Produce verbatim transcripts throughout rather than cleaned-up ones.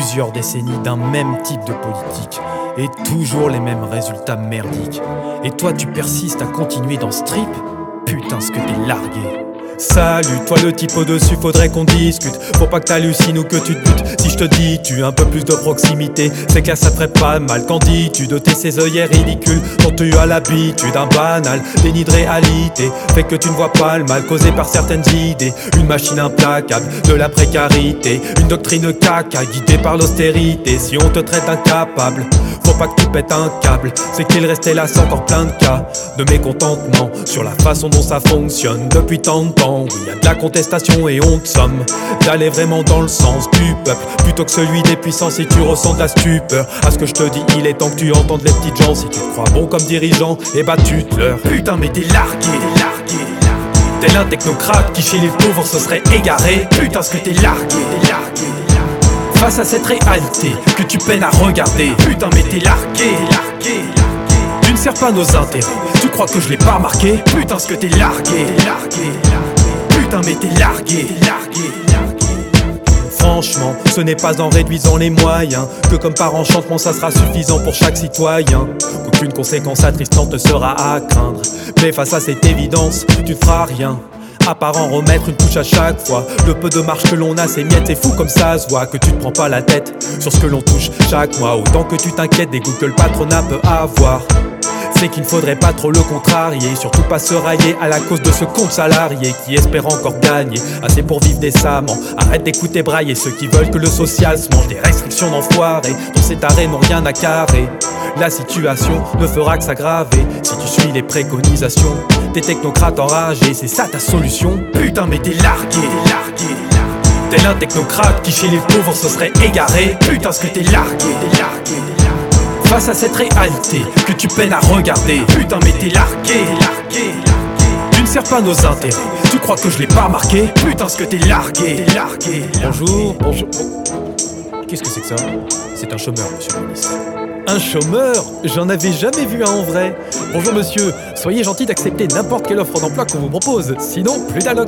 Plusieurs décennies d'un même type de politique et toujours les mêmes résultats merdiques. Et toi tu persistes à continuer dans ce trip? Putain ce que t'es largué. Salut, toi le type au-dessus, faudrait qu'on discute. Faut pas que t'hallucines ou que tu te butes. Si je te dis, tu as un peu plus de proximité, c'est que là ça te ferait pas mal. Qu'en dis-tu de tes ces œillères ridicules dont tu as l'habitude? Un banal déni de réalité fait que tu ne vois pas le mal causé par certaines idées. Une machine implacable de la précarité, une doctrine caca guidée par l'austérité. Si on te traite incapable, faut pas que tu pètes un câble. C'est qu'il restait là sans encore plein de cas de mécontentement sur la façon dont ça fonctionne depuis tant de temps. Oui, y a de la contestation et on te somme d'aller vraiment dans le sens du peuple plutôt que celui des puissants. Si tu ressens de la stupeur à ce que je te dis, il est temps que tu entendes les petites gens. Si tu te crois bon comme dirigeant, et bah tu te leurres. Putain mais t'es largué, largué, largué. Tel un technocrate qui chez les pauvres se serait égaré. Putain ce que t'es largué, t'es largué, largué. Face à cette réalité que tu peines à regarder. Putain mais t'es largué, largué, largué. Tu ne sers pas nos intérêts, tu crois que je l'ai pas remarqué? Putain ce que t'es largué, largué, largué. Putain mais t'es largué, largué, largué. Franchement, ce n'est pas en réduisant les moyens que comme par enchantement ça sera suffisant pour chaque citoyen. Qu'aucune conséquence attristante ne sera à craindre. Mais face à cette évidence, tu ne feras rien à part en remettre une couche à chaque fois. Le peu de marge que l'on a c'est miettes, c'est fou comme ça se voit que tu te prends pas la tête sur ce que l'on touche chaque mois. Autant que tu t'inquiètes des goûts que le patronat peut avoir, c'est qu'il ne faudrait pas trop le contrarier, surtout pas se railler à la cause de ce compte salarié qui espère encore gagner assez pour vivre décemment. Arrête d'écouter brailler ceux qui veulent que le social se mange des restrictions d'enfoirés dont ces tarés n'ont rien à carrer. La situation ne fera que s'aggraver si tu suis les préconisations des technocrates enragés. C'est ça ta solution? Putain mais t'es largué, largué, largué. Tel un technocrate qui chez les pauvres se serait égaré. Putain ce que t'es largué, t'es largué, largué. Face à cette réalité que tu peines à regarder. Putain mais t'es largué, largué, largué. Tu ne sers pas nos intérêts, tu crois que je l'ai pas remarqué? Putain ce que t'es largué, t'es largué, largué. Bonjour, bonjour. Qu'est-ce que c'est que ça? C'est un chômeur, monsieur le ministre. Un chômeur? J'en avais jamais vu un en vrai. Bonjour monsieur, soyez gentil d'accepter n'importe quelle offre d'emploi qu'on vous propose, sinon plus d'alloc.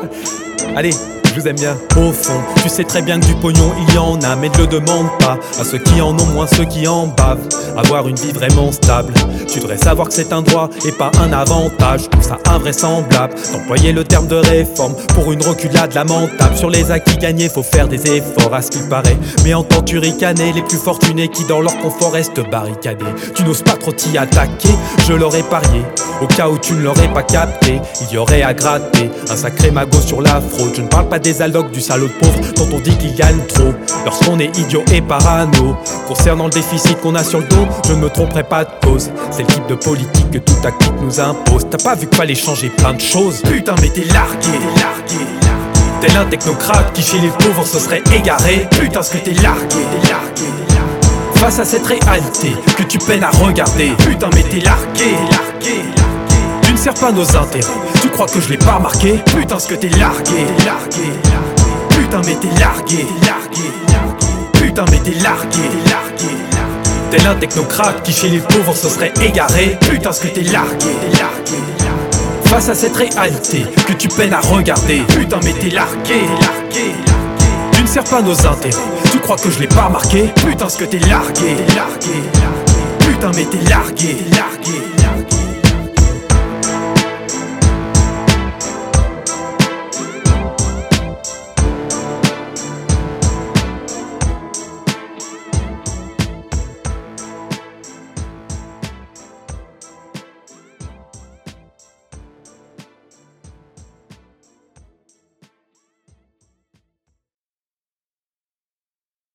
Allez, je vous aime bien. Au fond, tu sais très bien que du pognon il y en a, mais ne le demande pas à ceux qui en ont moins, ceux qui en bavent. Avoir une vie vraiment stable, tu devrais savoir que c'est un droit et pas un avantage. Je trouve ça invraisemblable d'employer le terme de réforme pour une reculade lamentable. Sur les acquis gagnés, faut faire des efforts à ce qu'il paraît, mais entends-tu ricaner les plus fortunés qui dans leur confort restent barricadés. Tu n'oses pas trop t'y attaquer, je l'aurais parié. Au cas où tu ne l'aurais pas capté, il y aurait à gratter un sacré magot sur la fraude. Je ne parle pas des allocs du salaud de pauvre dont on dit qu'il gagne trop lorsqu'on est idiot et parano. Concernant le déficit qu'on a sur le dos, je ne me tromperai pas de cause. C'est le type de politique que toute tactique nous impose. T'as pas vu qu'il fallait changer plein de choses? Putain mais t'es largué, largué, largué. Tel un technocrate qui chez les pauvres se serait égaré. Putain ce que t'es largué, t'es largué, largué. Face à cette réalité que tu peines à regarder. Putain mais t'es largué, largué, largué. Tu ne sers pas nos intérêts, tu crois que je l'ai pas remarqué? Putain ce que t'es largué, largué, largué. Putain mais t'es largué, largué, largué. Putain mais t'es largué, largué, largué. Tel un technocrate qui chez les pauvres se serait égaré. Putain ce que t'es largué, largué, largué. Face à cette réalité que tu peines à regarder. Putain mais t'es largué, largué, largué. Tu ne sers pas nos intérêts, tu crois que je l'ai pas remarqué? Putain ce que t'es largué, largué, largué. Putain mais t'es largué, largué, largué.